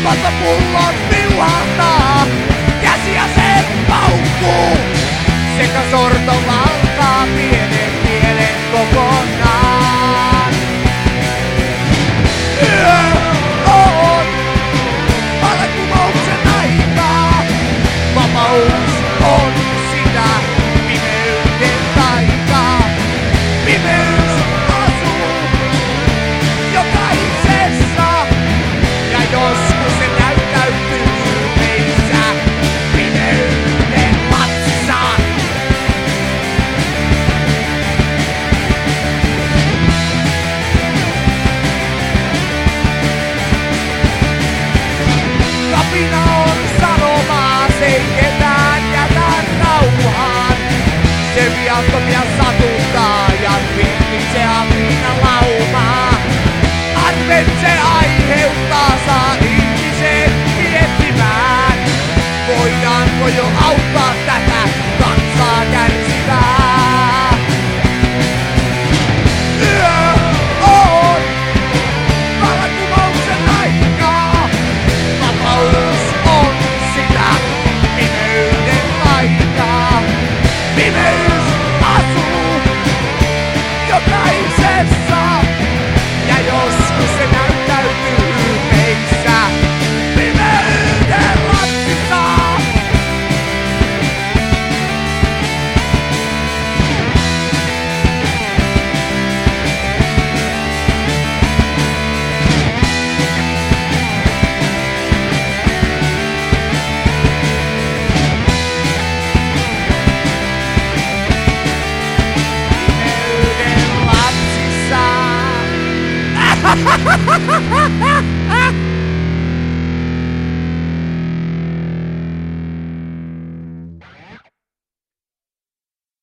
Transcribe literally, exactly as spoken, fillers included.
Vasta pullot viuhahtaa, käsi aseen paukkuu. Sekä sorto valtaa pienen mielen kokonaan. Yö on vallankumouksen aikaa. Vapaus on sitä pimeyden taikaa. Pimeys asuu jokaisessa. Ja joskus se näyttäytyy meissä pimeyden matsissa. Kapina on sanomaa, se ei ketään jätä rauhaan. Se viattomia satuttaa ja vilpitsee apina laumaa. Advent se aiheuttaa, saa ihmisen miettimään. Voidaanko jo auttaa tätä kansaa kärsivää? Yö on vallankumouksen aikaa. Vapaus on sitä pimeyden taikaa. Pimeys asuu jokaisessa. Ja joskus se näyttäytyy meissä pimeyden matsissa. Pimeyden lapsissa.